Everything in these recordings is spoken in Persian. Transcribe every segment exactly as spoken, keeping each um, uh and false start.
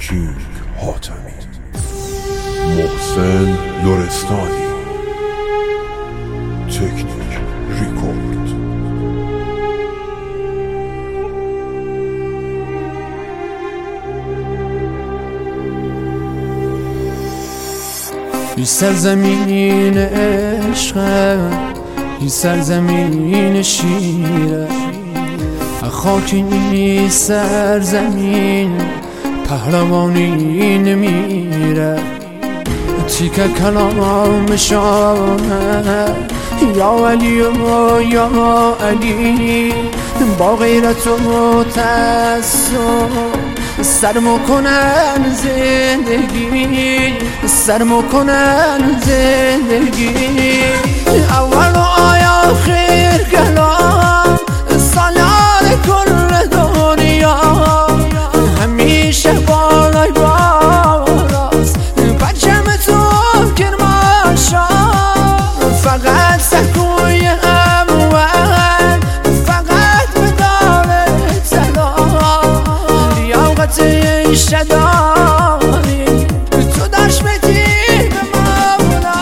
کینگ حاتمی، محسن لرستانی، تکنیک ریکورد. این سرزمین عشقه، این سرزمین شیره، خاک این سرزمین پهلوانی نمیره. تیکه کلام شانه یا علی و یا علی، با غیرت و تعصب سرمو کنن زندگی، سرمو کنن زندگی. اول و آخر کلام سالار کل دنیا، همیشه بالای بالاست پرچم تو کرماشا. فقط سکوی اموال، فقط مدار طلا، لیاقت شداری تو داشت بدی به مولا.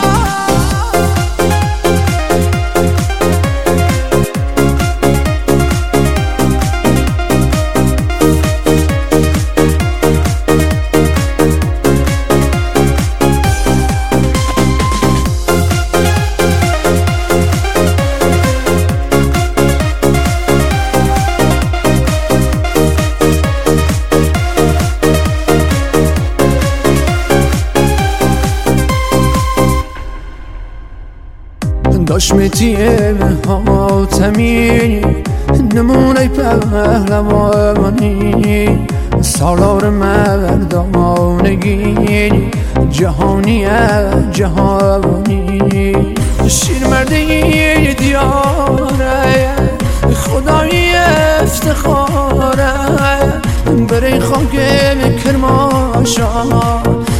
داشمتی حاتمی، نمونه پهلوانی، سالار مردانگی، جهانی جهانی. شیر مرده دیاره، خدای افتخاره، برای خاک کرماشا